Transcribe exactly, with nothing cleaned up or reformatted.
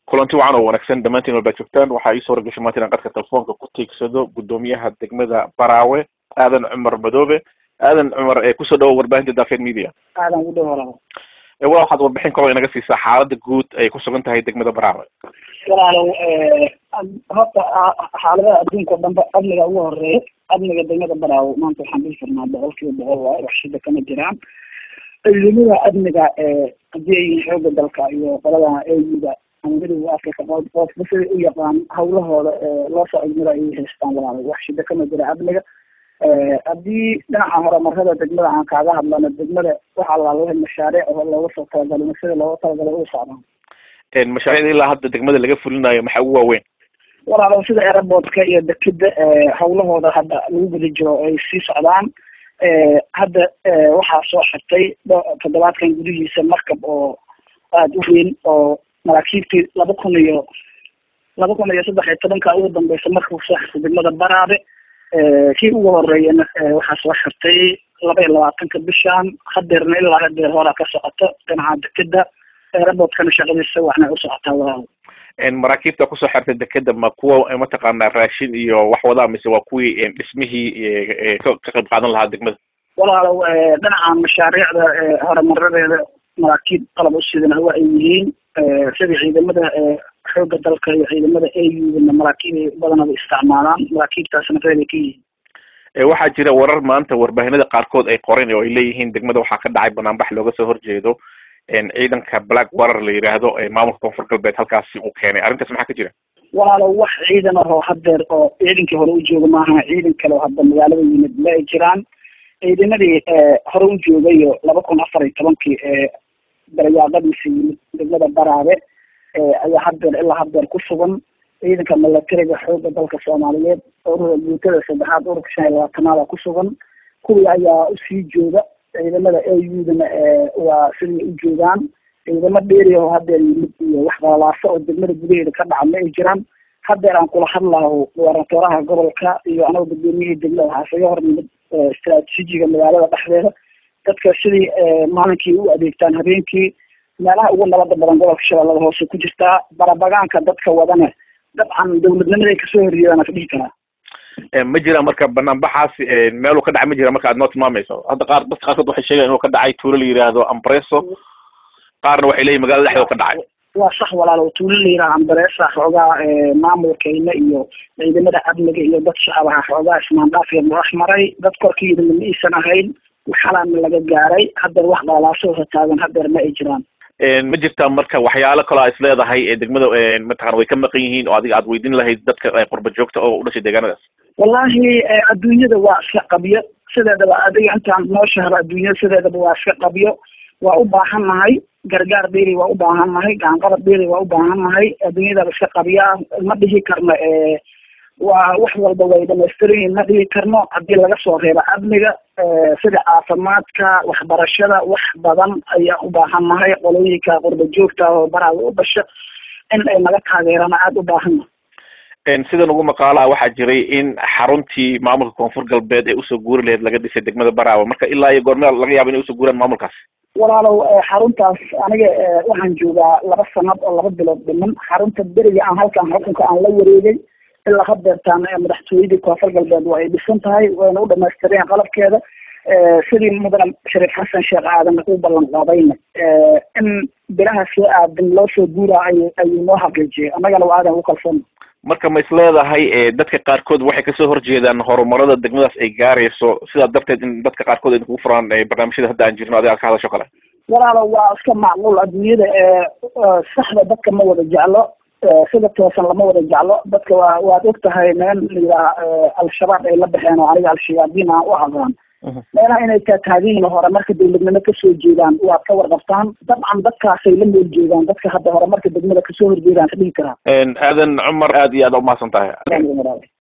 kulanti wacan oo wanaagsan dhamaantiin walba joogtaan waxaa ii soo rogashay maanta inaan qadka telefoonka ku tiigsado guddoomiyaha degmada Baraawe aadan cumar madoobe aadan cumar ee kusoo dhawo warbaahinta Daafeed Media. aadan u dhawaado ee waxaad warbixin kale inaga siisaa xaaladda guud ay ku sugan tahay degmada Baraawe. walaalow ee horta xaaladaha adduunka dhanba amniga ugu horeeya amniga degmada Baraawe maanta waxaan dhihi karnaa boqolkiiba boqol waa wax shida kama jiraan. ciidamada amniga ee haddii xooga dalka iyo qolada eeyida amniga Afrika qof sida u yaqaan hawlahooda loo soo igmada ay haystaan walaalow wax shida kama jira amniga. haddii dhinaca horumarada degmada aan kaaga hadlano degmada waxaa lalahay mashaariic oo looga soo talagalay sida looga talagalay u socdaan mashaariicda ilaa hadda degmada laga fulinayo maxaa ugu waaweyn walaalow sida airportka iyo dekeda hawlahooda hadda lagu guda jiro ay sii socdaan hadda waxaa soo xirtay toddobaadkan gudihiisa markab oo aada u weyn oo maraakiibtii laba kun iyo laba kun iyo saddex iyo tobanka ugu dambeysa markuu soo xirtay degmada Baraawe kii ugu horeeyana waxaa soo xirtay laba iyo labaatanka bishaan hadeerna ilaa hadeer horaa ka socoto dhinaca dekeda airportkana shaqadiisa waxna u socotaa walaal maraakiibta kusoo xirtay dekeda ma kuwa mataqaanaa raashin iyo wax wadaa mise waa kuwii dhismihii ka qayb qaadan lahaa degmada walaalow dhinaca mashaariicda horumaradeeda maraakiib qalab u sidana waa ay yihiin sida ciidamada xooga dalka iyo ciidamada eeyuudana maraakiib badanaba isticmaalaan maraakiibtaasna reebay ka yihiin waxaa jira warar maanta warbaahinada qaarkood ay qoreen oo ay leeyihiin degmada waxaa ka dhacay banaanbax looga soo horjeedo ciidanka black water la yiraahdo ee maamulka koonfur galbeed halkaasi uu keenay arrintaas maxaa ka jira walaalow wax ciidan oo hadeer oo ciidankii hore u jooga maaha ciidan kale oo hadda magaalada yimid ma ay jiraan ciidamadii hore u joogayo laba kun afar iyo tobankii ee daryaaqadiisa yimid degmada Baraawe ayaa hadeer ilaa hadeer ku sugan ciidanka milatariga xooga dalka Soomaaliyeed ururka guutada saddexaad ururka shan iyo labaatanaad ku sugan kuwii ayaa usii jooga ciidamada eeyudana waa sidii u joogaan ciidamo dheeri oo hadeer yimid iyo wax qalalaasa oo degmada gudaheeda ka dhaca ma ay jiraan hadeer aan kula hadlaaho warantoraha gobolka iyo anaga gudoomiyihii degmada waxaa isaga hor yimid istaraatiijiga magaalada dhexdeeda dadka sidii maalinkii u adeegtaan habeenkii meelaha ugu nabada badan gobolka shabeellada hoose ku jirtaa barabagaanka dadka wadana dabcan dawladnimaday kasoo horjeedaan ka dhihi karaa ma jira marka banaanbaxaas meeluu ka dhacay ma jira marka aad noo tilmaamayso hadda qaar dadka qaarkood waxay sheegeen inuu ka dhacay tuulo la yiraahdo Ampreso qaarna waxay leeyihin magaalada dhexdeeda ka dhacay waa sax walaalow tuulo la yiraahdo Ampreso xoogaa maamulkeena iyo ciidamada amniga iyo dad shacab ah xoogaa ismaandhaaf iyo madax maray dad korkiida ma iisan ahayn waxaana laga gaaray hadeer wax qalalaasoo taagan hadeer ma ay jiraan ma jirtaa marka waxyaalo kale aad isleedahay ee degmada mataqana way ka maqan yihiin oo adiga aad weydiin lahayd dadka qurba joogta oo u dhashay deegaanadaas wallahi adduunyada waa iska qabyo sideedaba adiga intaan noo shahro adduunyada sideedaba waa iska qabyo waa u baahan nahay gargaar dheeri waa u baahan nahay gacanqabad dheeri waa u baahan nahay adduunyadaba iska qabyaa ma dhihi karno waa wax walba way dhamaystiran ma dhihi karno haddii laga soo reebo amniga sida caafimaadka waxbarashada wax badan ayaa u baahan nahay qolooyinka qurba joogta oo Baraawe u dhasha in ay naga taageeraan aada u baahan sidan ugu maqaalaha waxaa jiray in xaruntii maamulka koonfur galbeed ee usoo guuri lahayd laga dhisay degmada Baraawe marka ilaa iyo goormeel laga yaabo inay usoo guuraan maamulkaas walaalow xaruntaas aniga waxaan joogaa laba sanad oo laba bilood dhiman xarunta beriga aan halkan xukunka aan la wareegay ilaa hadeertaan madaxtooyadii koonfur galbeed waa ay dhisan tahay wayna u dhamaystireen qalabkeeda sidii mudane shariif xasan sheekh aadan u ballan qaadayna in biraha soo aadan loo soo guuraa ay ayuu noo xaqiijiyay annagana waa aadan u kalsoon marka ma isleedahay dadka qaarkood waxay kasoo horjeedaan horumarada degmadaas ay gaarayso sidaa darteed in dadka qaarkood ay kugu furaan barnaamijyada hadda aan jirno adiga ka hadasho kale walaalo waa iska macquul adduunyada saxda dadka ma wada jeclo sida toosan lama wada jeclo dadka waa waad og tahay meel layidhaha al-shabaab ay la baxeen oo aniga al-shabaabin aan u aqaan meelaha inay taataagiin hore marka dawladnimo kasoo jeedaan waad ka warqabtaan dabcan dadkaasay la meel jeedaan dadka hadda hore marka degmada kasoo horjeedaan ka dhihi karaa aadan cumar aad iyo aad umahadsan tahay